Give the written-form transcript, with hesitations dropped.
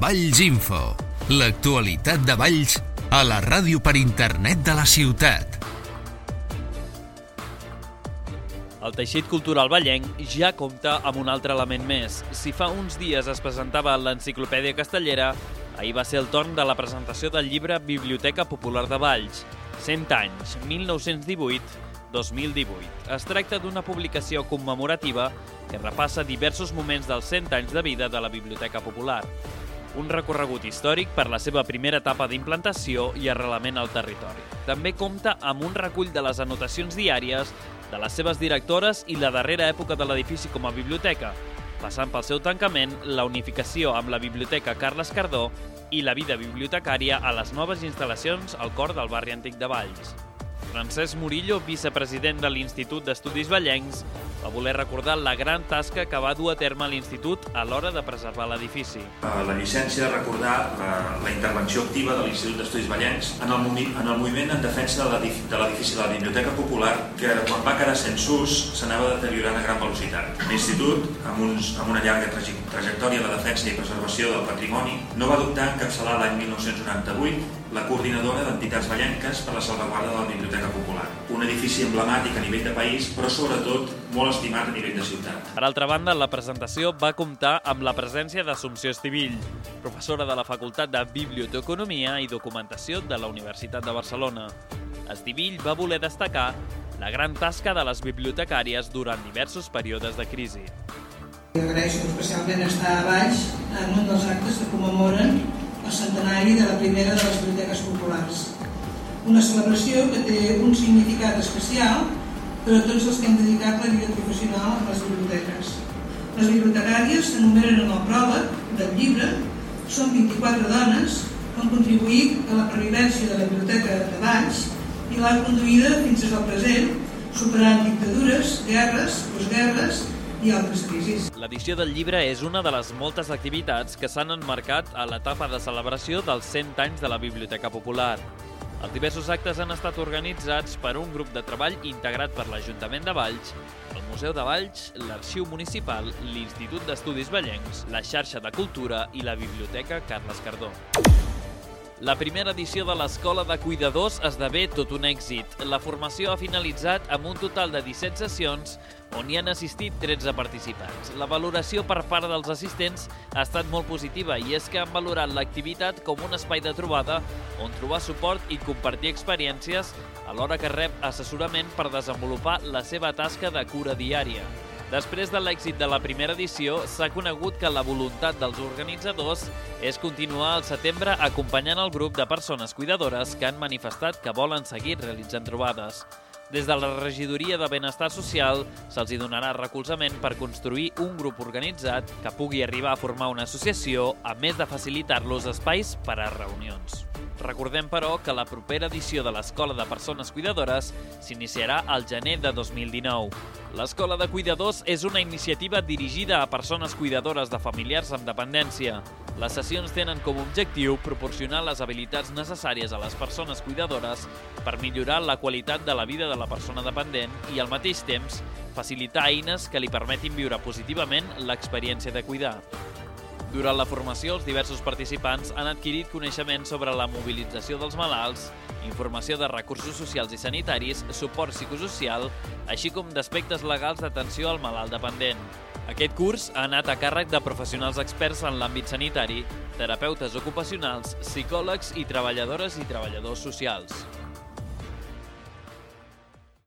Valls Info, l'actualitat de Valls a la ràdio per internet de la ciutat. El teixit cultural vallenc ja compta amb un altre element més. Si fa uns dies es presentava l'Enciclopèdia Castellera, ahir va ser el torn de la presentació del llibre Biblioteca Popular de Valls. 100 anys, 1918-2018. Es tracta d'una publicació commemorativa que repassa diversos moments dels 100 anys de vida de la Biblioteca Popular. Un recorregut històric per la seva primera etapa d'implantació i arrelament al territori. També compta amb un recull de les anotacions diàries de les seves directores i la darrera època de l'edifici com a biblioteca, passant pel seu tancament, la unificació amb la Biblioteca Carles Cardó i la vida bibliotecària a les noves instal·lacions al cor del barri antic de Valls. Francesc Murillo, vicepresident de l'Institut d'Estudis Vallencs, va voler recordar la gran tasca que va dur a terme l'Institut a l'hora de preservar l'edifici. La llicència de recordar la intervenció activa de l'Institut d'Estudis Vallencs en el moviment en defensa de l'edifici de la Biblioteca Popular, que quan va quedar sense ús s'anava deteriorant a gran velocitat. L'Institut, amb una llarga trajectòria en la defensa i preservació del patrimoni, no va dubtar en encapçalar l'any 1998 la coordinadora d'entitats vallenques per la salvaguarda de la Biblioteca Popular. Un edifici emblemàtic a nivell de país, però sobretot molt estimat a nivell de ciutat. Per altra banda, la presentació va comptar amb la presència d'Assumpció Estivill, professora de la Facultat de Biblioteconomia i Documentació de la Universitat de Barcelona. Estivill va voler destacar la gran tasca de les bibliotecàries durant diversos períodes de crisi. Agraeixo especialment estar a Valls en un dels actes que commemoren el centenari de la primera de les biblioteques populars. Una celebració que té un significat especial per a tots els que hem dedicat la vida professional a les biblioteques. Les bibliotecàries s'enumeren en el pròleg del llibre. Són 24 dones que han contribuït a la pervivència de la biblioteca de Valls i l'han conduïda fins al present, superant dictadures, guerres, postguerres i altres crisis. L'edició del llibre és una de les moltes activitats que s'han emmarcat a l'etapa de celebració dels 100 anys de la Biblioteca Popular. Els diversos actes han estat organitzats per un grup de treball integrat per l'Ajuntament de Valls, el Museu de Valls, l'Arxiu Municipal, l'Institut d'Estudis Vallencs, la Xarxa de Cultura i la Biblioteca Carles Cardó. La primera edició de l'Escola de Cuidadors esdevé tot un èxit. La formació ha finalitzat amb un total de 17 sessions on hi han assistit 13 participants. La valoració per part dels assistents ha estat molt positiva i és que han valorat l'activitat com un espai de trobada on trobar suport i compartir experiències alhora que rep assessorament per desenvolupar la seva tasca de cura diària. Després de l'èxit de la primera edició, s'ha conegut que la voluntat dels organitzadors és continuar al setembre acompanyant el grup de persones cuidadores que han manifestat que volen seguir realitzant trobades. Des de la Regidoria de Benestar Social se'ls donarà recolzament per construir un grup organitzat que pugui arribar a formar una associació, a més de facilitar-los espais per a reunions. Recordem, però, que la propera edició de l'Escola de Persones Cuidadores s'iniciarà al gener de 2019. L'Escola de Cuidadors és una iniciativa dirigida a persones cuidadores de familiars amb dependència. Les sessions tenen com a objectiu proporcionar les habilitats necessàries a les persones cuidadores per millorar la qualitat de la vida de la persona dependent i, al mateix temps, facilitar eines que li permetin viure positivament l'experiència de cuidar. Durant la formació, els diversos participants han adquirit coneixements sobre la mobilització dels malalts, informació de recursos socials i sanitaris, suport psicosocial, així com d'aspectes legals d'atenció al malalt dependent. Aquest curs ha anat a càrrec de professionals experts en l'àmbit sanitari, terapeutes ocupacionals, psicòlegs i treballadores i treballadors socials.